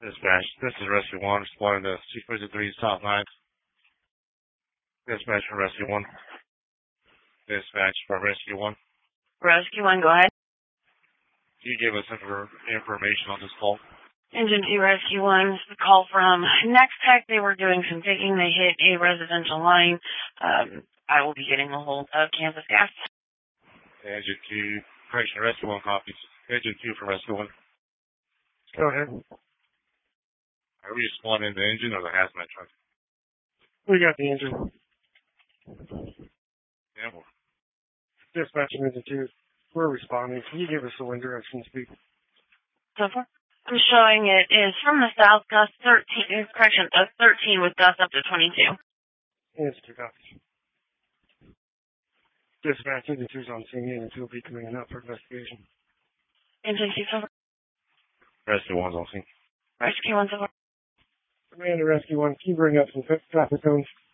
Dispatch, this is Rescue 1, responding to 653's top 9. Dispatch for Rescue 1. Dispatch for Rescue 1. Rescue 1, go ahead. You gave us information on this call. Engine 2 Rescue 1, this is a call from Next Tech. They were doing some digging. They hit a residential line. I will be getting a hold of Kansas Gas. Engine 2, correction, Rescue 1 copies. Engine 2 for Rescue 1. Go ahead. Are we responding to the engine or the hazmat truck? We got the engine. Yeah, well, Dispatch Engine 2. We're responding. Can you give us the wind direction speed? So far, I'm showing it is from the south, gust 13, correction, 13 with gust up to 22. Engine 2 copies. Dispatch Engine 2 is on scene. Engine 2 will be coming in out for investigation. Engine 2, so far. Rescue 1's on scene. Rescue 1, so far. Commander Rescue 1, can you bring up some traffic cones?